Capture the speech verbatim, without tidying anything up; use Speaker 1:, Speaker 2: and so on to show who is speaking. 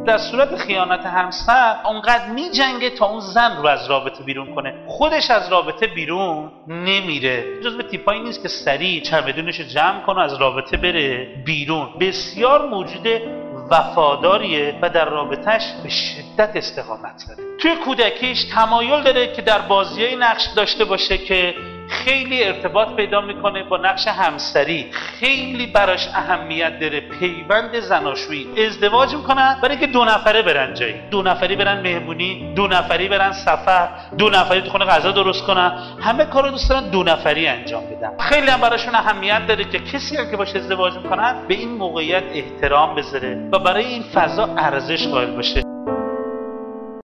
Speaker 1: در صورت خیانت همسر اونقدر میجنگه تا اون زن رو از رابطه بیرون کنه، خودش از رابطه بیرون نمیره. جزو تیپایی نیست که سریع چمدونش رو جمع کنه از رابطه بره بیرون. بسیار موجود وفاداریه و در رابطهش به شدت استقامت داره. توی کودکیش تمایل داره که در بازیای نقش داشته باشه که خیلی ارتباط پیدا میکنه با نقش همسری، خیلی براش اهمیت داره. پیوند زناشویی، ازدواج میکنن برای اینکه دو نفره برن جایی، دو نفری برن مهمونی، دو نفری برن سفر، دو نفری تو خونه غذا درست کنن، همه کارو دوست دارن دو نفری انجام بدن. خیلی هم براشون اهمیت داره که کسی هم که باشه ازدواج میکنن به این موقعیت احترام بذاره و برای این فضا ارزش قائل باشه.